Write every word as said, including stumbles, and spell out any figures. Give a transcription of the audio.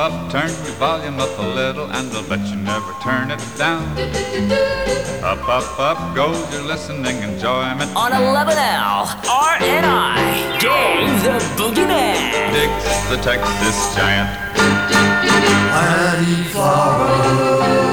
up, turn your volume up a little, and I'll bet you never turn it down. Up, up, up goes your listening enjoyment. On eleven L, R and I, Dave the Boogeyman. Dix the Texas Giant. Wildflower.